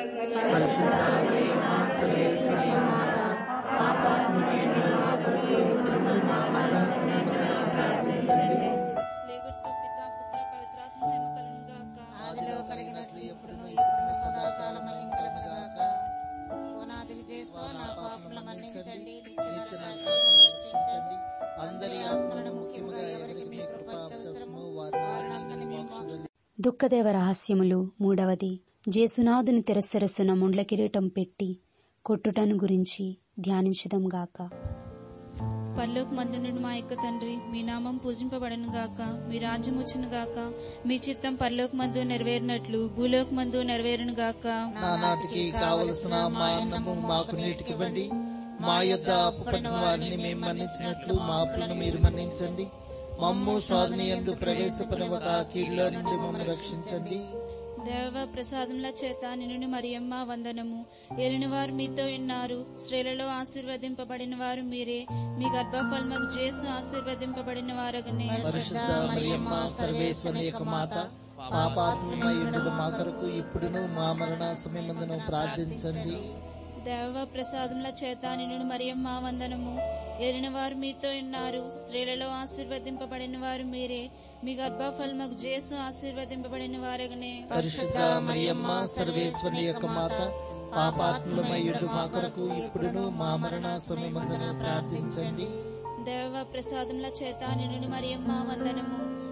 ఆదిలో కలిగినట్లు ఎప్పుడును ఎప్పుడును సదాకాలం కలుగుగాక. ఓనాది విజయస్వ నా పాపముల మన్నించండి, నిత్య రక్షించండి. అందరి ఆత్మలను ముఖ్యముగా ఎవరికి మీ కృప అవసరమో వారిని మీ మోక్షంలో. దుఃఖదేవ రహస్యములు. మూడవది, జేసునాథుని తెరసరస్సున ముండ్ల కిరీటం పెట్టి కొట్టుటను గురించి ధ్యానించుదాం గాక. పరలోకమందునున్న మా యొక్క తండ్రి, మీ నామం పూజింపబడను గాక. మీ రాజ్యం వచ్చును గాక. మీ చిత్తం పరలోకమందు నెరవేరినట్లు భూలోకమందు నెరవేరును గాక. నానాటికి కావలసిన మా అన్నము మాకు నేటికివ్వండి. మా యొద్ద అప్పుపడిన వారిని మేము మన్నించినట్లు మా అప్పులను మీరు మన్నించండి. మమ్ము సాధన యందు ప్రవేశపడవక కీడులో నుండి మమ్మల్ని రక్షించండి. దేవ ప్రసాదముల చేత నిన్ను మరియమ్మ వందనము. ఏలిన వారు మీతో ఉన్నారు, స్త్రీలలో ఆశీర్వదింపబడిన వారు మీరే. మీ గర్భఫలముకు యేసు ఆశీర్వదింపబడిన వారగనే. పరిశుద్ధ మరియమ్మ సర్వేశ్వరుని యొక్క మాత, పాపాత్మమై ఉండుట మా కొరకు ఇప్పుడును మా మరణ సమయమందును ప్రార్థించండి. దేవ ప్రసాదముల చేత నిన్ను మరియమ్మ వందనము. ఏలిన వారు మీతో ఉన్నారు, స్త్రీలలో ఆశీర్వదింపబడిన వారు మీరే. మీ గర్భఫలముకు యేసు ఆశీర్వదింపబడిన వారగనే. పరిశుద్ధ మరియమ్మ సర్వేశ్వరుని యొక్క మాత, పాపాత్మలమై ఉండు మా కొరకు ఇప్పుడును మా మరణ సమయమందును ప్రార్థించండి. దేవ ప్రసాదముల చేత నిన్ను మరియమ్మ వందనము.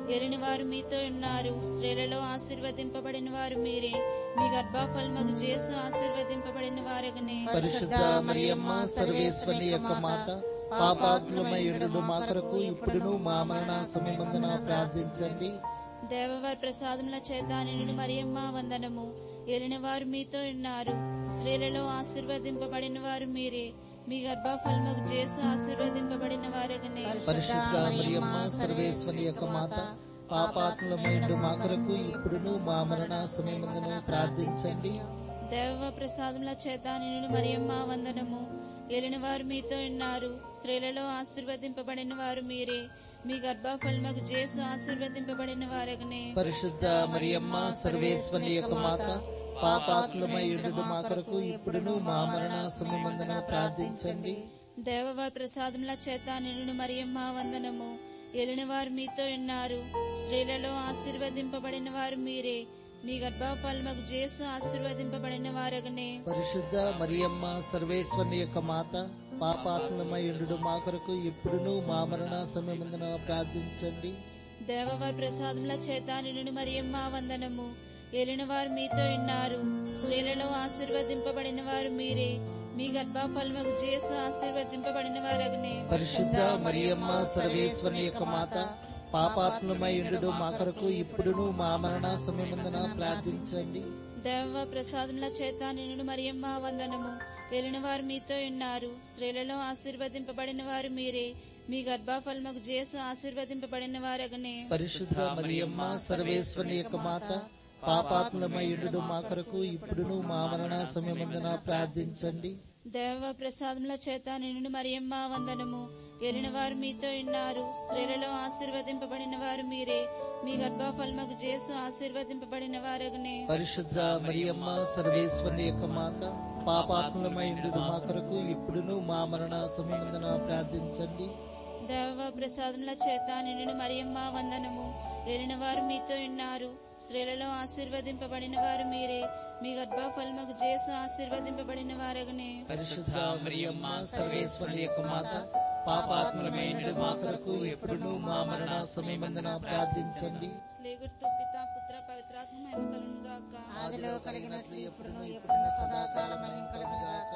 ఏలిన వారు మీతో ఉన్నారు. స్త్రీలలో ఆశీర్వదింపబడిన వారు మీరే. మీ గర్భఫలమగు యేసు ఆశీర్వదింపబడిన వారగనే. పరిశుద్ధ మరియమ్మ సర్వేశ్వరి యొక్క మాత, పాపాత్ములమైయుండు మా కొరకు ఇప్పుడును మా మరణ సమయమందున ప్రార్థించండి. దేవవారి ప్రసాదముల చేత నిన్ను మరియమ్మ వందనము. ఏలిన వారు మీతో ఉన్నారు. స్త్రీలలో ఆశీర్వదింపబడిన వారు మీరే. మీ గర్భఫలమగు యేసు ఆశీర్వదింపబడిన వారగనే. పరిశుద్ధ మరియమ్మ సర్వేశ్వరి యొక్క మాత, పాపాత్ములమైయుండు మా కొరకు ఇప్పుడును మా మరణ సమయమందున ప్రార్థించండి. దేవ ప్రసాదముల చేత నిన్ను మరియమ్మ వందనము. ఏలిన వారు మీతో ఉన్నారు. స్త్రీలలో ఆశీర్వదింపబడిన వారు మీరే. మీ గర్భఫలమగు యేసు ఆశీర్వదింపబడిన వారగనే. పరిశుద్ధ మరియమ్మ సర్వేశ్వరి యొక్క మాత, పాపాత్ములమైయుండు మా కొరకు ఇప్పుడును మా మరణ సమయమందున ప్రార్థించండి. దేవవారి ప్రసాదముల చేత నిన్ను మరియమ్మ వందనము. ఏలిన వారు మీతో ఉన్నారు. స్త్రీలలో ఆశీర్వదింపబడిన వారు మీరే. మీ గర్భఫలమగు యేసు ఆశీర్వదింపబడిన వారగనే. పరిశుద్ధ మరియమ్మ సర్వేశ్వరి యొక్క మాత, పాపాత్ములమైయుండు మా కొరకు ఇప్పుడును మా మరణ సమయమందున ప్రార్థించండి. దేవవారి ప్రసాదముల చేత నిన్ను మరియమ్మ వందనము. ఏలిన వారు మీతో ఉన్నారు. స్త్రీలలో ఆశీర్వదింపబడిన వారు మీరే. మీ గర్భఫలమగు యేసు ఆశీర్వదింపబడిన వారగనే. పరిశుద్ధ మరియమ్మ సర్వేశ్వరి యొక్క మాత, పాపాత్ములమైయుండు మా కొరకు ఇప్పుడును మా మరణ సమయమందున ప్రార్థించండి. దేవ ప్రసాదముల చేత నిన్ను మరియమ్మ వందనము. ఏలిన వారు మీతో ఉన్నారు. స్త్రీలలో ఆశీర్వదింపబడిన వారు మీరే. మీ గర్భఫలమగు యేసు ఆశీర్వదింపబడిన వారగనే. పరిశుద్ధ మరియమ్మ సర్వేశ్వరి యొక్క మాత, పాపాత్ములమైయుండు మా కొరకు ఇప్పుడును మా మరణ సమయమందున ప్రార్థించండి. దేవ ప్రసాదముల చేత నిన్ను మరియమ్మ వందనము. ఏలిన వారు మీతో ఉన్నారు. స్త్రీలలో ఆశీర్వదింపబడిన వారు మీరే. మీ గర్భఫలమగు యేసు ఆశీర్వదింపబడిన వారగనే. పరిశుద్ధ మరియమ్మ సర్వేశ్వరి యొక్క మాత, పాపాత్ములమైయుండు మా కొరకు ఇప్పుడును మా మరణ సమయమందున ప్రార్థించండి. దేవ ప్రసాదముల చేత నిన్ను మరియమ్మ వందనము. ఏలిన వారు మీతో ఉన్నారు. స్త్రీలలో ఆశీర్వదింపబడిన వారు మీరే. మీ గర్భఫలమగు యేసు ఆశీర్వదింపబడిన వారగనే. పరిశుద్ధ మరియమ్మ సర్వేశ్వరి యొక్క మాత, పాపాత్ములమైయుండు మా కొరకు ఇప్పుడును మా మరణ సమయమందున ప్రార్థించండి. స్లేగుర్తు పిత పుత్ర పవిత్రాత్మ మహిమ కలుగును గాక. ఆదిలో కలిగినట్లు ఎప్పుడును ఎప్పుడును సదాకాలం మహిమ కలుగును గాక.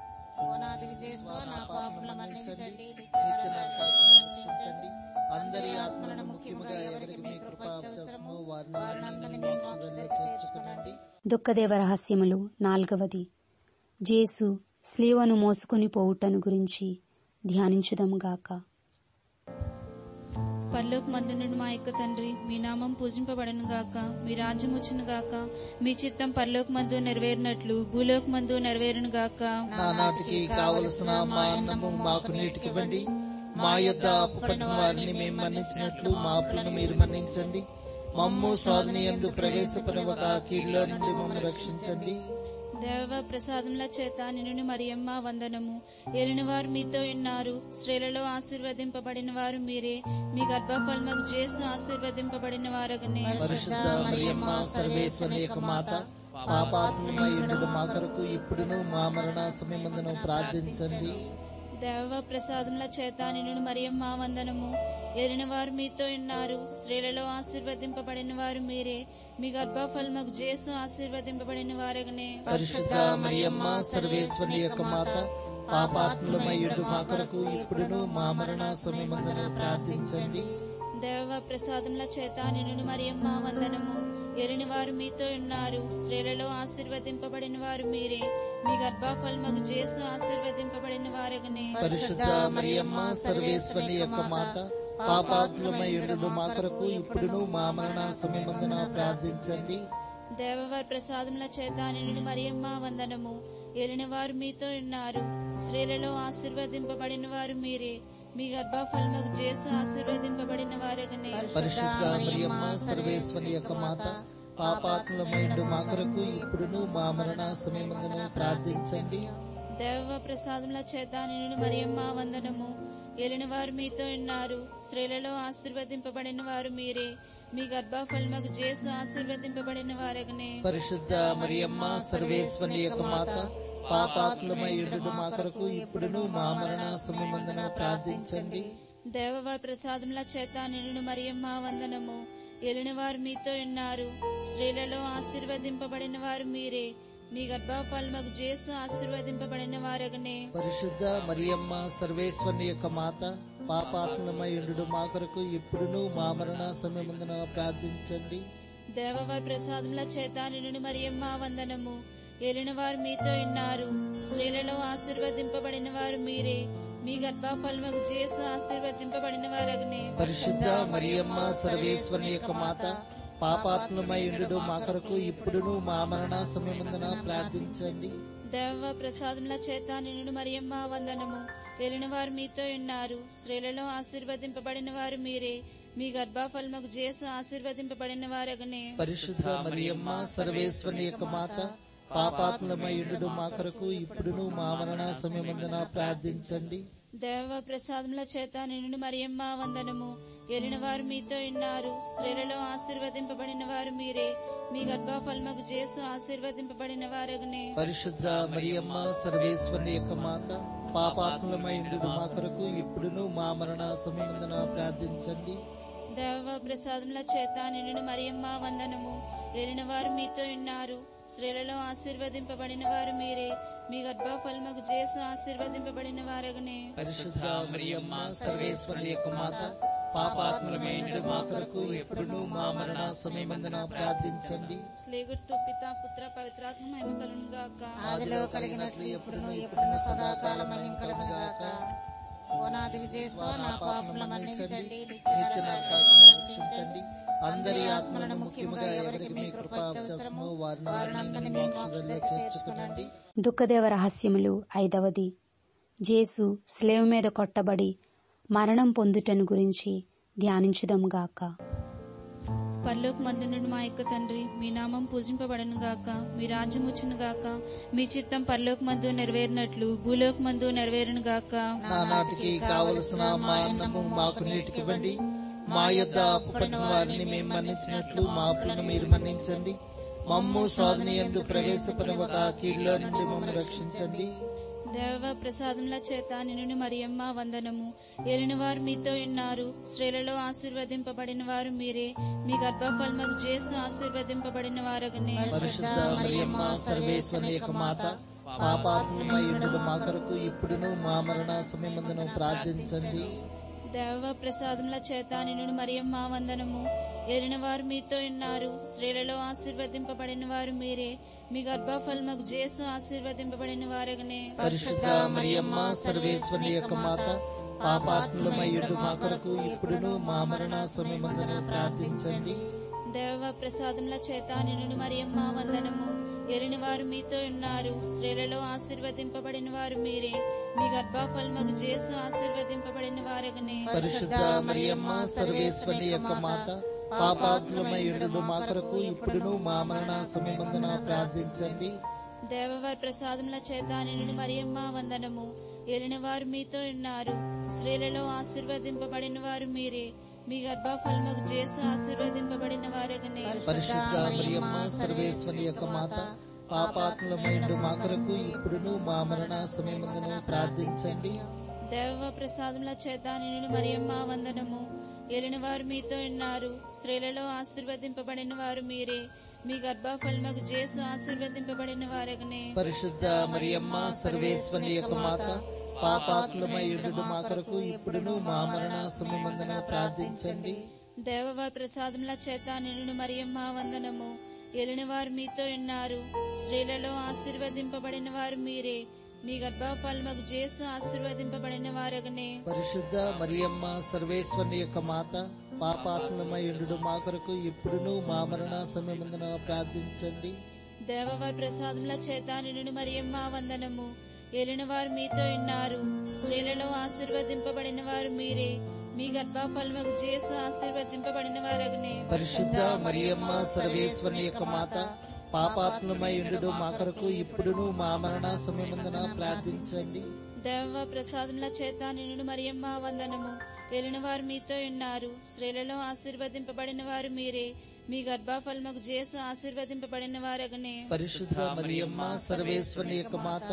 ఓ నా దివిజేశ్వ, నా పాపములను మన్నించండి, నిత్య నా పాపములను రక్షించండి. అందరి ఆత్మలను ముఖ్యముగా ఎవరికి మీ కృప అవసరమో వారిని మీ మోక్షంలో చేర్చుకునండి. దుఃఖదేవ రహస్యములు 4. జేసు స్లీవను మోసుకుని పోవుటను గురించి ధ్యానించుదాముగాక. పరలోకమందునున్న మా యొక్క తండ్రి, మీ నామం పూజింపబడను గాక. మీ రాజ్యం వచ్చును గాక. మీ చిత్తం పరలోకమందు నెరవేరినట్లు భూలోకమందు నెరవేరును గాక. నానాటికి కావలసిన మా అన్నము మాకు నేటికివ్వండి. మా యొద్ద అప్పుపడిన వారిని మేము మన్నించినట్లు మా అప్పులను మీరు మన్నించండి. మమ్ము శోధన యందు ప్రవేశపడవక కీడులో నుండి మమ్మల్ని రక్షించండి. దేవ ప్రసాదముల చేత నిన్ను మరియమ్మ వందనము. ఏలిన వారు మీతో ఉన్నారు. స్త్రీలలో ఆశీర్వదింపబడిన వారు మీరే. మీ గర్భఫలమగు యేసు ఆశీర్వదింపబడిన వారగనే. పరిశుద్ధ మరియమ్మ సర్వేశ్వరి యొక్క మాత, పాపాత్ములమైయుండు మా కొరకు ఇప్పుడును మా మరణ సమయమందున ప్రార్థించండి. దేవ ప్రసాదముల చేత నిన్ను మరియమ్మ వందనము. ఏలిన వారు మీతో ఉన్నారు. స్త్రీలలో ఆశీర్వదింపబడిన వారు మీరే. మీ గర్భఫలమగు యేసు ఆశీర్వదింపబడిన వారగనే. పరిశుద్ధ మరియమ్మ సర్వేశ్వరి యొక్క మాత, పాపాత్ములమైయుండు మా కొరకు ఇప్పుడును మా మరణ సమయమందున ప్రార్థించండి. దేవ ప్రసాదముల చేత నిన్ను మరియమ్మ వందనము. ఏలిన వారు మీతో ఉన్నారు. స్త్రీలలో ఆశీర్వదింపబడిన వారు మీరే. మీ గర్భఫలమగు యేసు ఆశీర్వదింపబడిన వారగనే. పరిశుద్ధ మరియమ్మ సర్వేశ్వరి యొక్క మాత, పాపాత్ములమైయుండు మా కొరకు ఇప్పుడును మా మరణ సమయమందున ప్రార్థించండి. దేవవారి ప్రసాదముల చేత నిన్ను మరియమ్మ వందనము. ఏలిన వారు మీతో ఉన్నారు. స్త్రీలలో ఆశీర్వదింపబడిన వారు మీరే. మీ గర్భఫలమగు యేసు ఆశీర్వదింపబడిన వారగనే. పరిశుద్ధ మరియమ్మ సర్వేశ్వరి యొక్క మాత, పాపాత్ములమైయుండు మా కొరకు ఇప్పుడును మా మరణ సమయమందున ప్రార్థించండి. దేవ ప్రసాదముల చేత నిన్ను మరియమ్మ వందనము. ఏలిన వారు మీతో ఉన్నారు. స్త్రీలలో ఆశీర్వదింపబడిన వారు మీరే. మీ గర్భఫలమగు యేసు ఆశీర్వదింపబడిన వారగనే. పరిశుద్ధ మరియమ్మ సర్వేశ్వరి యొక్క మాత, పాపాత్ములమైయుండు మా కొరకు ఇప్పుడును మా మరణ సమయమందున ప్రార్థించండి. దేవవారి ప్రసాదముల చేత నిన్ను మరియమ్మ వందనము. ఏలిన వారు మీతో ఉన్నారు, స్త్రీలలో ఆశీర్వదింపబడిన వారు మీరే. మీ గర్భఫలమగు యేసు ఆశీర్వదింపబడిన వారగనే. పరిశుద్ధ మరియమ్మ సర్వేశ్వరుని యొక్క మాత, పాపాత్మలమై ఉండు మా కొరకు ఇప్పుడును మా మరణ సమయమందున ప్రార్థించండి. దేవవారి ప్రసాదముల చేత నిన్ను మరియమ్మ వందనము. ఏలిన వారు మీతో ఉన్నారు, స్త్రీలలో ఆశీర్వదింపబడిన వారు మీరే. మీ గర్భఫలమగు యేసు ఆశీర్వదింపబడిన వారగనే. పరిశుద్ధ మరియమ్మ సర్వేశ్వరుని యొక్క మాత, పాపాత్మలమై ఉండు మా కొరకు ఇప్పుడును మా మరణ సమయమందున ప్రార్థించండి. దేవ ప్రసాదముల చేత నిన్ను మరియమ్మ వందనము. ఏలిన వారు మీతో ఉన్నారు, స్త్రీలలో ఆశీర్వదింపబడిన వారు మీరే. మీ గర్భఫలమగు యేసు ఆశీర్వదింపబడిన వారగనే. పరిశుద్ధ మరియమ్మ సర్వేశ్వరుని యొక్క మాత, పాపాత్మలమై ఉండు మా కొరకు ఇప్పుడును మా మరణ సమయమందున ప్రార్థించండి. దేవ ప్రసాదముల చేత నిన్ను మరియమ్మ వందనము. ఏలిన వారు మీతో ఉన్నారు, స్త్రీలలో ఆశీర్వదింపబడిన వారు మీరే. మీ గర్భఫలమగు యేసు ఆశీర్వదింపబడిన వారగనే. పరిశుద్ధ మరియమ్మ సర్వేశ్వరుని యొక్క మాత, పాపాత్మలమై ఉండు మా కొరకు ఇప్పుడును మా మరణ సమయమందున ప్రార్థించండి. దేవ ప్రసాదముల చేత నిన్ను మరియమ్మ వందనము. ఏలిన వారు మీతో ఉన్నారు, స్త్రీలలో ఆశీర్వదింపబడిన వారు మీరే. మీ గర్భఫలమగు యేసు ఆశీర్వదింపబడిన వారగనే. పరిశుద్ధ మరియమ్మ సర్వేశ్వరుని యొక్క మాత, పాపాత్మలమై ఉండు మా కొరకు ఇప్పుడును మా మరణ సమయమందున ప్రార్థించండి. స్లేగుర్తు పిత పుత్ర పవిత్రాత్మ మహిమ కలుగును గాక. ఆదిలో కలిగినట్లు ఎప్పుడును సదాకాలం మహిమ కలుగును గాక. ఓనాది విజయస్వ నా పాపములను మన్నించండి, నిత్య నరకాగ్ని రక్షించండి. అందరి ఆత్మలను ముఖ్యముగా ఎవరికి మీ కృప అవసరమో వారిని మీ మోక్షంలో చేర్చుకొనండి. దుఃఖదేవ రహస్యములు 5వది. యేసు శిలువ మీద కొట్టబడి మరణం పొందుటను గురించి ధ్యానించుదాంగాక. పరలోకమందున్న మా యొక్క తండ్రి, మీ నామం పూజింపబడను గాక. మీ రాజ్యం వచ్చును గాక. మీ చిత్తం పరలోకమందు నెరవేరినట్లు భూలోకమందు నెరవేరును గాక. నానాటికి కావలసిన మా అన్నము మాకు నేటికివ్వండి. మా యొద్ద అప్పుపడిన వారిని మేము మన్నించినట్లు మా అప్పులను మీరు మన్నించండి. మమ్ము శోధన యందు ప్రవేశపడవక కీడులో నుండి మమ్మల్ని రక్షించండి. దేవ ప్రసాదముల చేత నిన్ను మరియమ్మ వందనము. ఏలిన వారు మీతో ఉన్నారు, స్త్రీలలో ఆశీర్వదింపబడిన వారు మీరే. మీ గర్భఫలమగు యేసు ఆశీర్వదింపబడిన వారగనే. పరిశుద్ధ మరియమ్మ సర్వేశ్వరుని యొక్క మాత, పాపాత్మలమై ఉండు మా కొరకు ఇప్పుడును మా మరణ సమయమందున ప్రార్థించండి. దేవ ప్రసాదముల చేత నిన్ను మరియమ్మ వందనము. ఏలిన వారు మీతో ఉన్నారు, స్త్రీలలో ఆశీర్వదింపబడిన వారు మీరే. మీ గర్భఫలమగు యేసు ఆశీర్వదింపబడిన వారగనే. పరిశుద్ధ మరియమ్మ సర్వేశ్వరుని యొక్క మాత, పాపాత్మలమై ఉండు మా కొరకు ఇప్పుడును మా మరణ సమయమందున ప్రార్థించండి. దేవ ప్రసాదముల చేత నిన్ను మరియమ్మ వందనము. ఏలిన వారు మీతో ఉన్నారు, స్త్రీలలో ఆశీర్వదింపబడిన వారు మీరే. మీ గర్భఫలమగు యేసు ఆశీర్వదింపబడిన వారగనే. పరిశుద్ధ మరియమ్మ సర్వేశ్వరుని యొక్క మాత, పాపాత్మలమై ఉండు మా కొరకు ఇప్పుడును మా మరణ సమయమందున ప్రార్థించండి. దేవవారి ప్రసాదముల చేత నిన్ను మరియమ్మ వందనము. ఏలిన వారు మీతో ఉన్నారు, స్త్రీలలో ఆశీర్వదింపబడిన వారు మీరే. మీ గర్భఫలమగు యేసు ఆశీర్వదింపబడిన వారగనే. పరిశుద్ధ మరియమ్మ సర్వేశ్వరుని యొక్క మాత, పాపాత్మలమై ఉండు మా కొరకు ఇప్పుడును మా మరణ సమయమందున ప్రార్థించండి. దేవ ప్రసాదముల చేత నిన్ను మరియమ్మ వందనము. ఏలిన వారు మీతో ఉన్నారు, స్త్రీలలో ఆశీర్వదింపబడిన వారు మీరే. మీ గర్భఫలమగు యేసు ఆశీర్వదింపబడిన వారగనే. పరిశుద్ధ మరియమ్మ సర్వేశ్వరుని యొక్క మాత, పాపాత్మలమై ఉండు మా కొరకు ఇప్పుడును మా మరణ సమయమందున ప్రార్థించండి. దేవవారి ప్రసాదముల చేత నిన్ను మరియమ్మ వందనము. ఏలిన వారు మీతో ఉన్నారు, స్త్రీలలో ఆశీర్వదింపబడిన వారు మీరే. మీ గర్భఫలమగు యేసు ఆశీర్వదింపబడిన వారగనే. పరిశుద్ధ మరియమ్మ సర్వేశ్వరుని యొక్క మాత, పాపాత్మలమై ఉండు మా కొరకు ఇప్పుడును మా మరణ సమయమందున ప్రార్థించండి. దేవవారి ప్రసాదముల చేత నిన్ను మరియమ్మ వందనము. ఏలిన వారు మీతో ఉన్నారు, స్త్రీలలో ఆశీర్వదింపబడిన వారు మీరే. మీ గర్భఫలమగు యేసు ఆశీర్వదింపబడిన వారగనే. పరిశుద్ధ మరియమ్మ సర్వేశ్వరుని యొక్క మాత, పాపాత్మలమై ఉండు మా కొరకు ఇప్పుడును మా మరణ సమయమందున ప్రార్థించండి. దేవ ప్రసాదముల చేత నిన్ను మరియమ్మ వందనము. ఏలిన వారు మీతో ఉన్నారు, స్త్రీలలో ఆశీర్వదింపబడిన వారు మీరే. మీ గర్భఫలమగు యేసు ఆశీర్వదింపబడిన వారగనే. పరిశుద్ధ మరియమ్మ సర్వేశ్వరుని యొక్క మాత,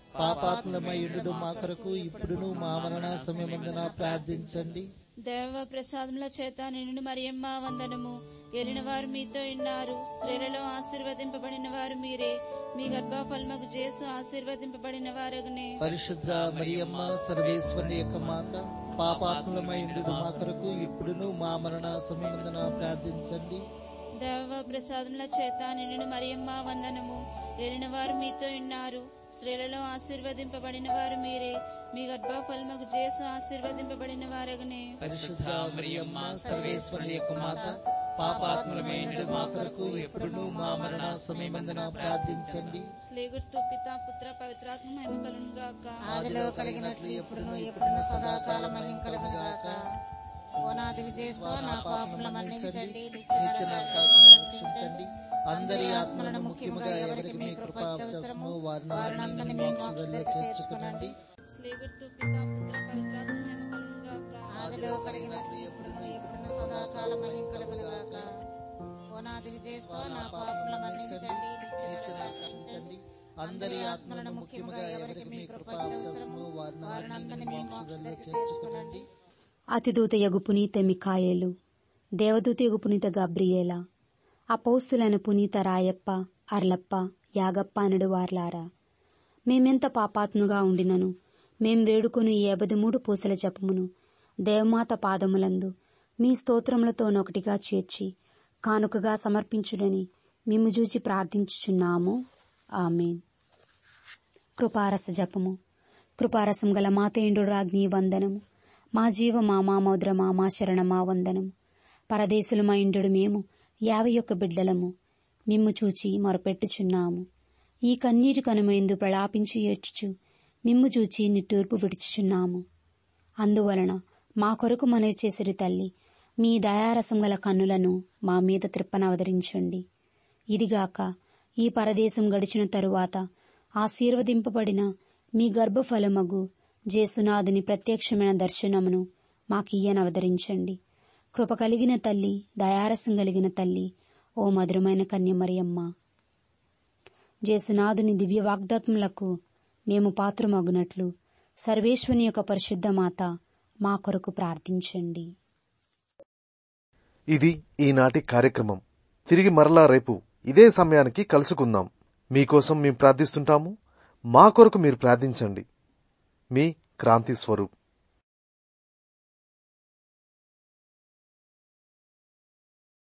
పాపాత్మయుడు మా కొరకు ఇప్పుడును మా మరణ సమయమందున ప్రార్థించండి. దేవ ప్రసాదముల చేత నిండిన మరియమ్మ వందనము. ఏలిన వారు మీతో ఉన్నారు, స్త్రీలలో ఆశీర్వదింపబడిన వారు మీరే. మీ గర్భఫలముగు యేసు ఆశీర్వదింపబడిన వారగునే. పరిశుద్ధ మరియమ్మ సర్వేశ్వరుని యొక్క మాత, పాపాత్మయుడు మా కొరకు ఇప్పుడును మా మరణ సమయమందున ప్రార్థించండి. దేవ ప్రసాదముల చేత నిండిన మరియమ్మ వందనము. ఏలిన వారు మీతో ఉన్నారు, స్త్రీలలో ఆశీర్వదింపబడిన వారు మీరే. మీ గర్భఫలముగు యేసు ఆశీర్వదింపబడిన వారగునే. పరిశుద్ధ మరియమ్మ సర్వేశ్వరుని యొక్క మాత, పాపాత్మయుడు మా కొరకు ఇప్పుడును మా మరణ సమయమందున ప్రార్థించండి. స్లేగుర్తు పితా పుత్ర పవిత్రాత్మ మహిమ కలుగును గాక. ఆదిలో కలిగినట్లు ఎప్పుడును సదాకాలం మహిమ కలుగును గాక. ఓ నా దివిజేశ్వ నా పాపముల మన్నించండి, నిత్య నరకాగ్ని రక్షించండి. అందరి ఆత్మలను ముఖ్యముగా ఎవరికి మీ కృప అవసరమో వారిని మీ మోక్షంలోకి చేర్చుకొనండి. స్లేగుర్తు పితా పుత్ర పవిత్రాత్మ మహిమ కలుగును గాక. ఆదిలో కలిగినట్లు ఎప్పుడును సదాకాలం మహిమ కలుగును గాక. ఓ నా దివిజేశ్వ నా పాపముల మన్నించండి, నిత్య నరకాగ్ని రక్షించండి. అందరి ఆత్మలను ముఖ్యముగా ఎవరికి మీ కృప అవసరమో వారిని మీ మోక్షంలోకి చేర్చుకొనండి. అతిదూత యగు పునీత మిఖాయేలు, దేవదూత యగు పునీత గబ్రియేల, అపౌస్తులైన పునీత రాయప్ప, అర్లప్ప, యాగప్ప అనడు వార్లారా, మేమెంత పాపాత్ముగా ఉండినను మేం వేడుకొని ఈ 53 పూసల జపమును దేవమాత పాదములందు మీ స్తోత్రములతోనొకటిగా చేర్చి కానుకగా సమర్పించుడని మిమ్ము జూచి ప్రార్థించుచున్నాము. ఆమేన్. కృపారస జపము. కృపారసం గల మాతేండు రాజ్ఞి వందనము. మా జీవ మా మౌద్రమా మా శరణమా వందనము. పరదేశులమా ఇండు మేము 51 బిడ్డలము మిమ్ము చూచి మొరపెట్టుచున్నాము. ఈ కన్నీటి కనుమయందు ప్రలాపించి ఏడ్చుచు మిమ్ము చూచి నిట్టూర్పు విడుచుచున్నాము. అందువలన మా కొరకు మనవి చేసిరి తల్లి, మీ దయారసం గల కన్నులను మా మీద త్రిప్పనవదరించండి. ఇదిగాక ఈ పరదేశం గడిచిన తరువాత ఆశీర్వదింపబడిన మీ గర్భఫలమగు జేసునాథుని ప్రత్యక్షమైన దర్శనమును మాకియ్యనవదరించండి. కృప కలిగిన తల్లి, దయారసం కలిగిన తల్లి, ఓ మధురమైన కన్య మరియమ్మ, జేసునాథుని దివ్య వాగ్దాత్ములకు మేము పాత్రమగునట్లు సర్వేశ్వని యొక్క పరిశుద్ధ మాత మా కొరకు ప్రార్థించండి. ఇది ఈనాటి కార్యక్రమం. తిరిగి మరలా రేపు ఇదే సమయానికి కలుసుకుందాం. మీకోసం మేము ప్రార్థిస్తుంటాము. మా కొరకు మీరు ప్రార్థించండి. మీ క్రాంతి స్వరూప్.